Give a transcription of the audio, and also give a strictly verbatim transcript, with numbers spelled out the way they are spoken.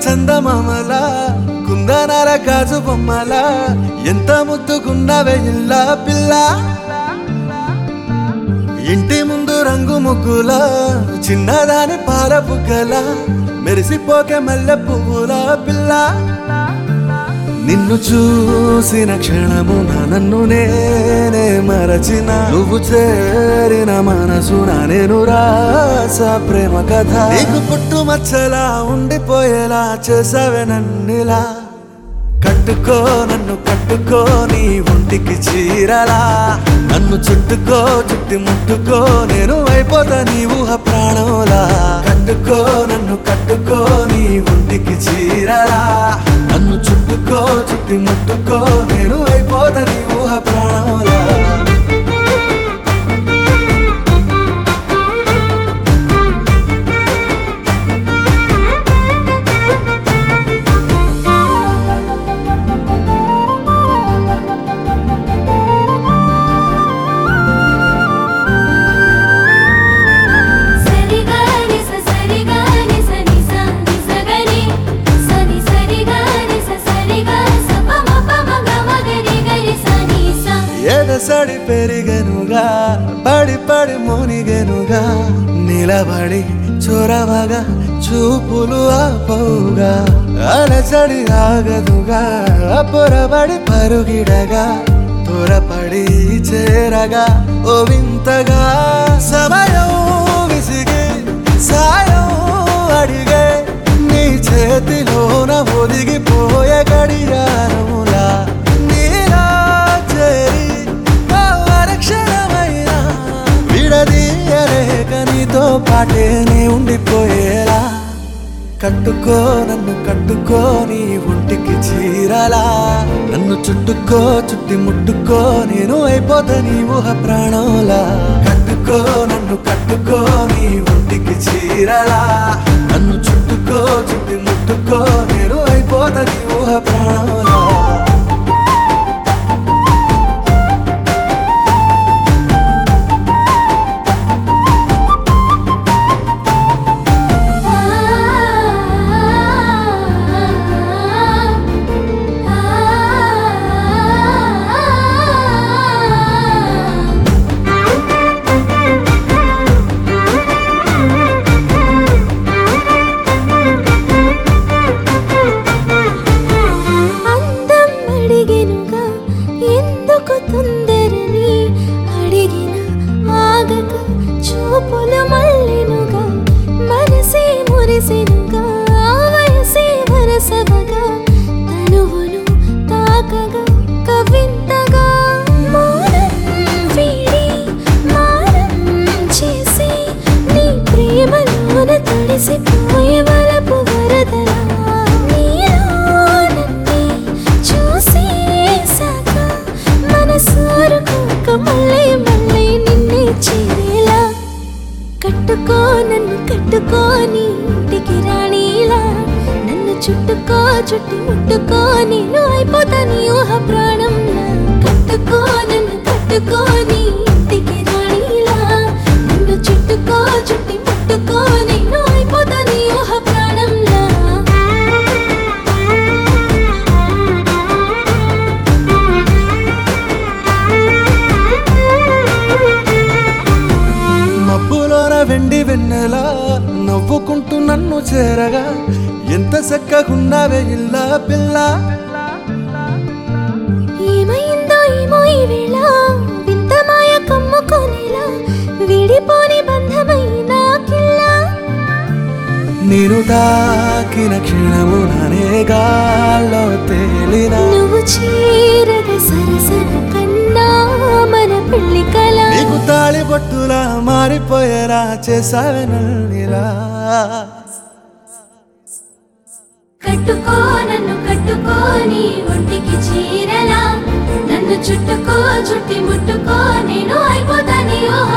చందమామలా కుందనాల గాజు బొమ్మలా ఎంత ముద్దుకున్నవే ఇల్లా పిల్ల ఇంటి ముందు రంగు ముగ్గులా చిన్నదాని పాల బుగ్గల మెరిసిపోకే మల్లె పువ్వులా పిల్ల నిన్ను చూసిన క్షణమున నన్ను నేనే మరచిన నువ్వు చేరిన మనసున నేను రాసా ప్రేమ కథ నీకు పుట్టు మచ్చలా ఉండిపోయేలా చేసావే నన్నిలా కట్టుకో నన్ను కట్టుకో నీ ఒంటికి చీరలా నన్ను చుట్టుకో చుట్టి ముట్టుకో నేను అయిపోతా నీ ఊహ ప్రాణంలా కట్టుకో నన్ను కట్టుకో నీ ఒంటికి చీరలా నన్ను చుట్టుకో చుట్టి ముట్టుకో నేను అయిపోతా నీ ఊహ ప్రాణంలా సడి పెరిగెనుగా పడి పడి మునిగెనుగా నిలబడి చొరవగా చూపులు ఆపవుగా అలసడి ఆగదుగా పొరబడి పరుగిడగా త్వరపడి చేరగా ఓ వింతగా సమయం విసిగి సాయం అడిగే నీ చేతిలోన ఒదిగిపోయే గడియారములా నీలా చేరి విడదీయలేక నీతో పాటే నీ ఉండిపోయేలా కట్టుకో నన్ను కట్టుకో నీ ఒంటికి చీరలా నన్ను చుట్టుకో చుట్టి ముట్టుకో నేను అయిపోతా నీ ఊహ ప్రాణంలా కట్టుకో నన్ను కట్టుకో నీ ఒంటికి చీరలా నన్ను చుట్టుకో చుట్టి ముట్టుకో నేను అయిపోతా నీ ఊహ ప్రాణంలా చూపుల మల్లినుగా మనసే మురిసినుగా వయసే వరసవగా తనువును తాకగా కవింతగా మౌనం వీడి మారం చేసి నీ ప్రేమలోన తడిసిపోయే వలపు వరదలా నీలో నన్నే చూసేసాక మనసూరుకోక మళ్ళీ మళ్ళీ నిన్నే చేరేలా కట్టుకో నన్ను కట్టుకో నీ ఇంటికి రాణిలా నన్ను చుట్టుకో చుట్టి ముట్టుకో నేను అయిపోతా నీ ఊహ ప్రాణంలా కట్టుకో నన్ను కట్టుకో నీ ఇంటికి రాణిలా నన్ను చుట్టుకో చుట్టి ముట్టుకో నేను అయిపోతా నీ ఊహ ప్రాణంలా మబ్బులోన వెండి వెన్నెలా నవ్వుకుంటూ నన్ను చేరగా ఎంత చక్కగున్నావే ఇల్లా పిల్ల ఏమైందో ఏమో ఈ వేళ వింత మాయ కమ్ముకోనేలా విడిపోని బంధమైన కిల్లా నేను తాకిన క్షణముననే గాల్లో తేలిన నువ్వు చీరగా సరసన కన్నా మన పెళ్లి కల నీకు తాళి బొట్టులా మారిపోయేలా చేసావే నన్నిలా కట్టుకో నన్ను కట్టుకో నీ ఒంటికి చీరలా నన్ను చుట్టుకో చుట్టి ముట్టుకో నేను అయిపోతా నీ ఊహ